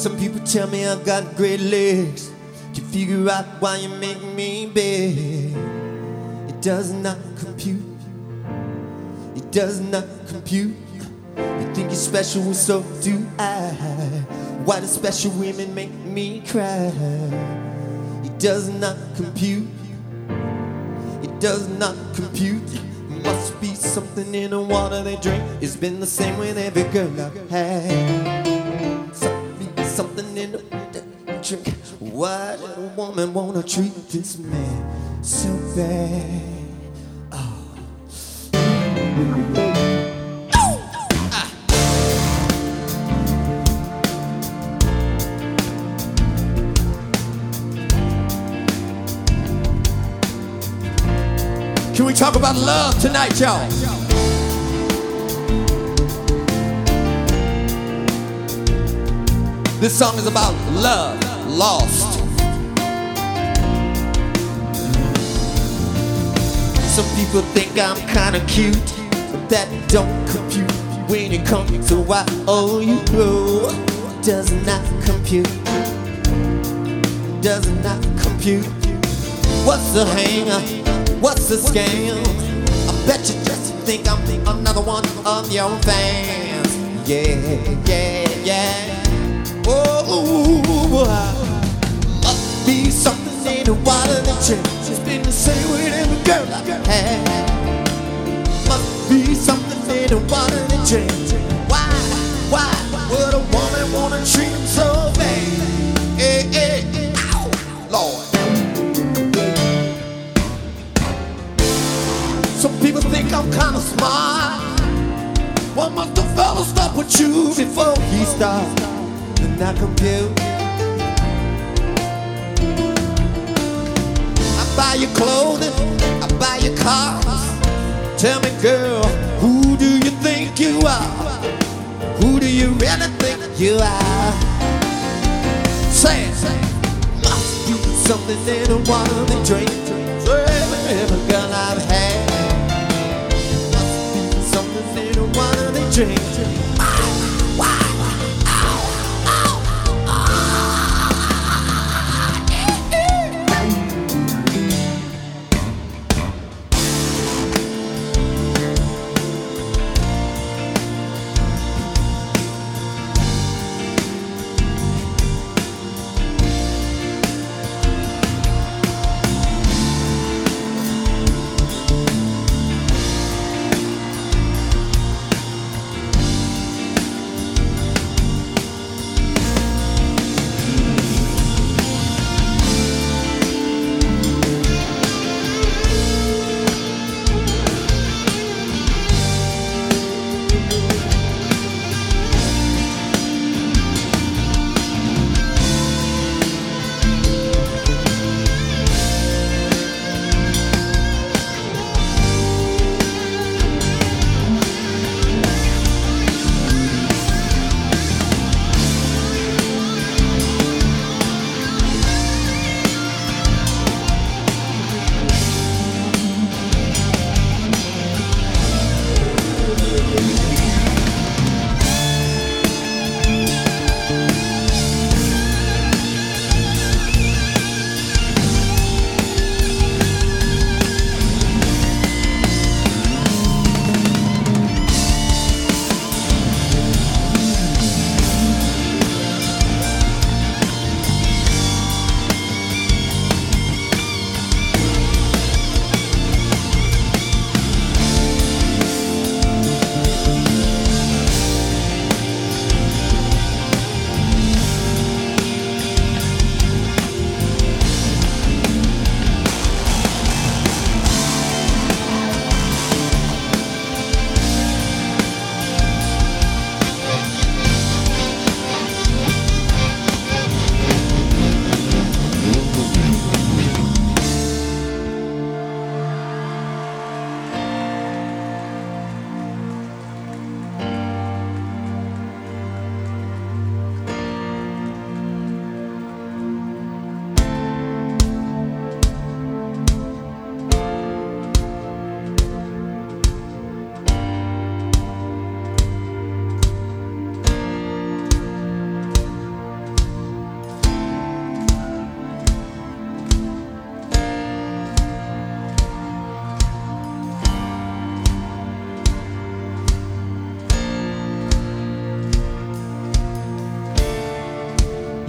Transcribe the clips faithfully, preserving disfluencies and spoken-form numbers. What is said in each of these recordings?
Some people tell me I've got great legs. Can figure out why you make me beg. It does not compute. It does not compute. You think you're special and so do I. Why do special women make me cry? It does not compute. It does not compute. Must be something in the water they drink. It's been the same with every girl I've had. Something in the drink. Why did a woman wanna treat this man so bad? Oh. Ah. Can we talk about love tonight, y'all? This song is about love lost. Some people think I'm kinda cute, but that don't compute when it comes to what I owe you. Does not compute. Does not compute. What's the hanger? What's the scam? I bet you just think I'm another one of your fans. Yeah, yeah, yeah. Oh, must be something in the water that changed. It's been the same with every girl I've had. Must be something in the water that changed. Why, why would a woman wanna treat him so bad? Hey, hey, ow, Lord. Some people think I'm kinda smart. Why must the fella stop with you before he starts? And I compute. I buy your clothing, I buy your cars. Tell me, girl, who do you think you are? Who do you really think you are? Say it. Must be something in the water they drink. Every girl I've had. Must be something in the water they drink.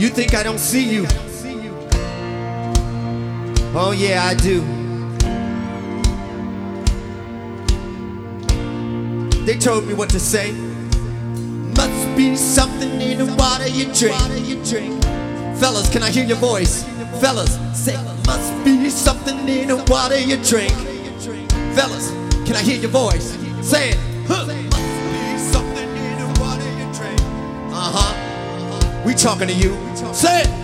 You think I don't see you? Oh yeah, I do. They told me what to say. Must be something in the water you drink. Fellas, can I hear your voice? Fellas, say, must be something in the water you drink. Fellas, can I hear your voice? Say it. Huh. Must be something in the water you drink. Uh-huh. We talking to you. Say it.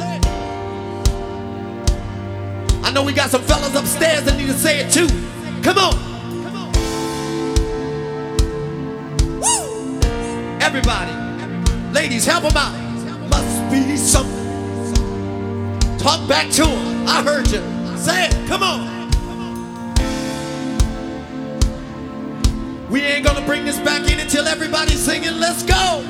I know we got some fellas upstairs that need to say it too. Come on. Woo. Everybody. Ladies, help them out. Must be something. Talk back to him. I heard you. Say it. Come on. We ain't gonna bring this back in until everybody's singing. Let's go.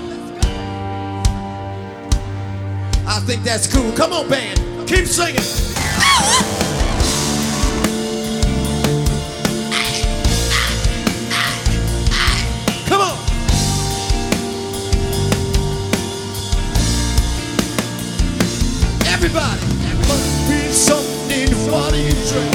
I think that's cool. Come on, band. Keep singing. Come on. Everybody. Must be something in the water you drink.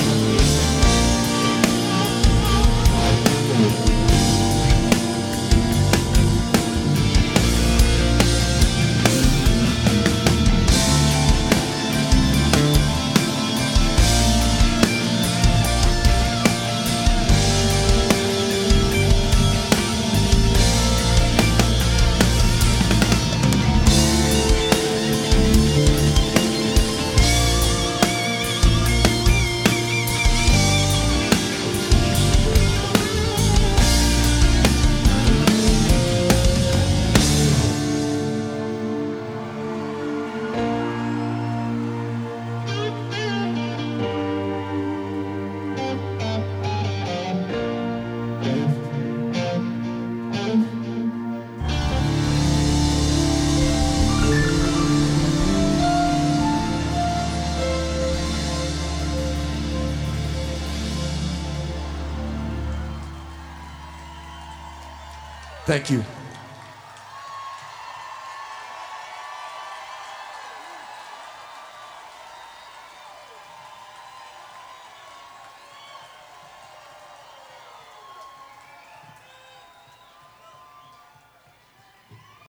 Thank you.